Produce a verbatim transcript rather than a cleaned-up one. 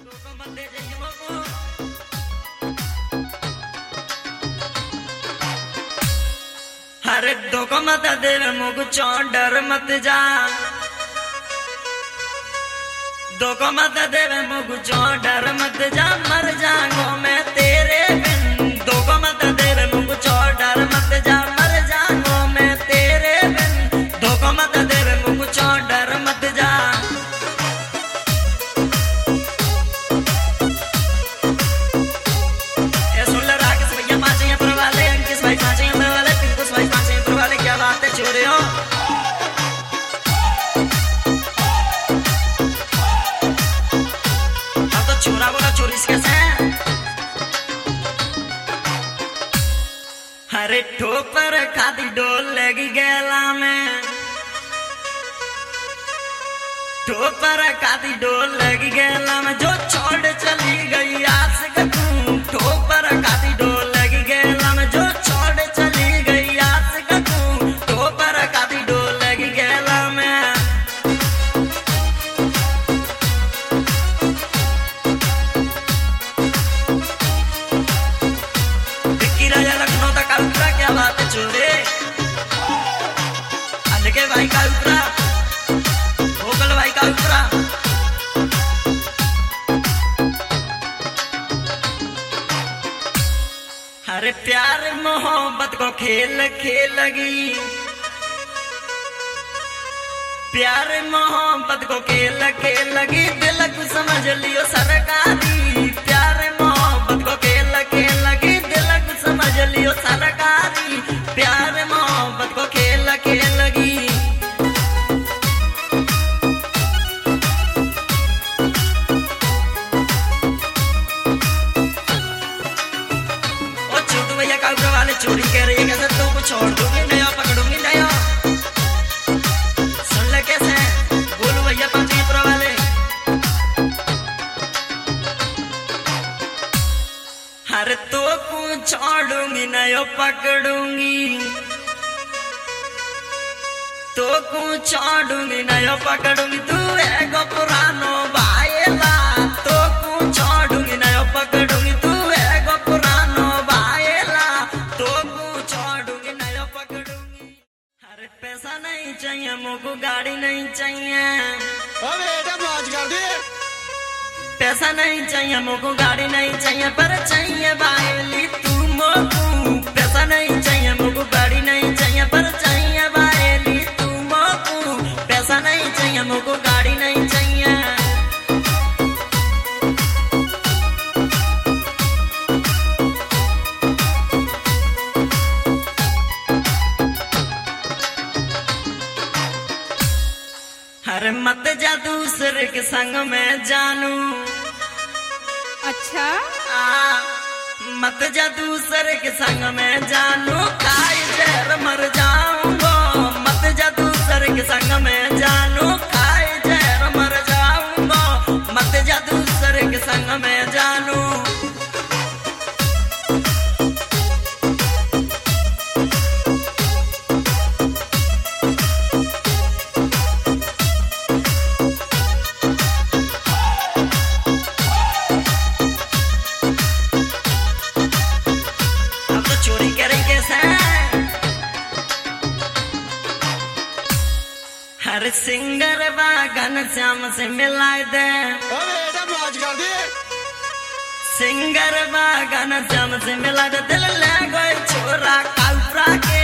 अरे धोखा मत दे मुझको चौं डर मत जा धोखा मत दे मुझको चौं डर मत जा मर जाऊंगा मैं तेरे बिन धोखा मत दे मुझको चौं डर मत जा मर जाऊंगा मैं तेरे बिन धोखा मत दे मुझको चौं डर मत जा ये सुन ले राकेश भैया पांच यहाँ पर वाले अंकित भाई पांच यहाँ पर वाले पिंकुस भाई पांच यहाँ पर वाले क्या बात है छोरे हो छोरा बोला चोरी कैसे हरे ठोपर खाती डोल लगी गैला में ठोपर खाती डोल लगी गैला में जो छोड़ चली गई आज तू ठोपर खाती डोल लगी गैला में जो छोड़ चली गई आज तू ठोपर खाती डोल लगी गैला में क्या बात है छोरे अलगे भाई का उपरा भोगल भाई का उपरा अरे प्यार मोहब्बत को खेल खेलगी प्यार मोहब्बत को खेल खेलगी दिल को समझ लियो सरकारी प्यार मोहब्बत को खेल खेलगी दिल को समझ लियो सरकारी प्यार मोहब्बत को खेल खेलगी ओ छोटू भैया का ऊपर वाले चोरी कर रही है कैसे तुमको छोड़ दूंगी नया पकड़ूंगी नया सुन ले कैसे बोलू भैया पांच ऊपर वाले हर तो को छोड़ूंगी नयो पकड़ूंगी तो को छोड़ूंगी नयो पकड़ूंगी तू एगो पुरानो बायला तो को छोड़ूंगी नयो पकड़ूंगी तू एगो पुरानो बायला तो को छोड़ूंगी नयो पकड़ूंगी अरे पैसा नहीं चाहिए मुझको गाड़ी नहीं चाहिए पैसा नहीं चाहिए मुझको गाड़ी नहीं चाहिए पर चाहिए बायली तू मोको पैसा नहीं चाहिए मुझको गाड़ी नहीं चाहिए पर चाहिए बायली तू मोको पैसा नहीं चाहिए मुझको गाड़ी नहीं चाहिए अरे मत जा दूसरे के संग में जानू अच्छा आ, मत जा दूसरे के संग में जानू खाई जहर मर जाऊंगा मत जा दूसरे के संग में जानू खाई जहर मर जाऊंगा मत जा दूसरे के संग में जानू हर सिंगर बागन श्याम से मिलाए दे सिंगर बागन श्याम से मिला दे दिल ले गए छोरा काउरा के